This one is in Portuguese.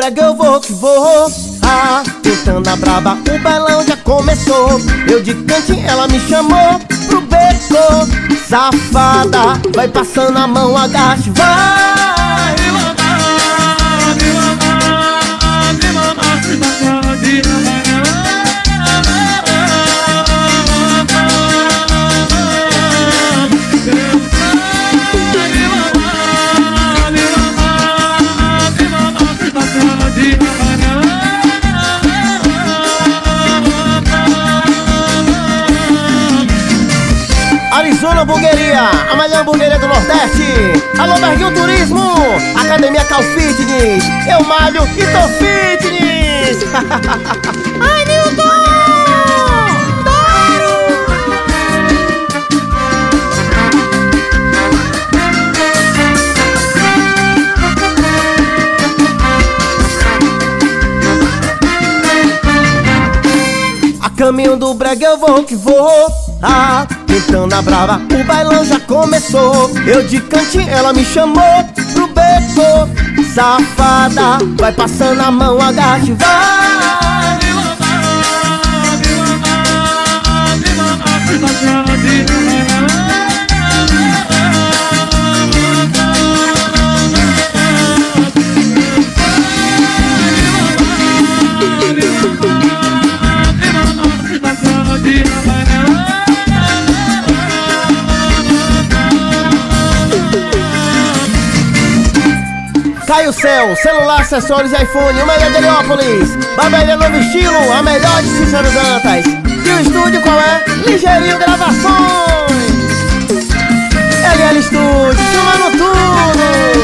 brega eu vou que vou. Ah, tentando a braba, o bailão já começou. Eu de cantinho, ela me chamou pro beco. Safada, vai passando a mão, agache, vai. Arizona Hamburgueria, a melhor hamburgueria do Nordeste. Alô, Berguinho Turismo, Academia Cal Fitness. Eu malho e tô fitness. Ai, Nilton! A caminho do brega eu vou que vou. Ah, tentando a brava, o bailão já começou. Eu de cantinho, ela me chamou pro beco. Safada, vai passando a mão, agache, vai. Caio Céu, celular, acessórios e iPhone, o melhor de Heliópolis. Barbearia Novo Estilo, a melhor de Cícero Dantas. E o estúdio qual é? Ligeirinho Gravações. LL Estúdio, chamando tudo.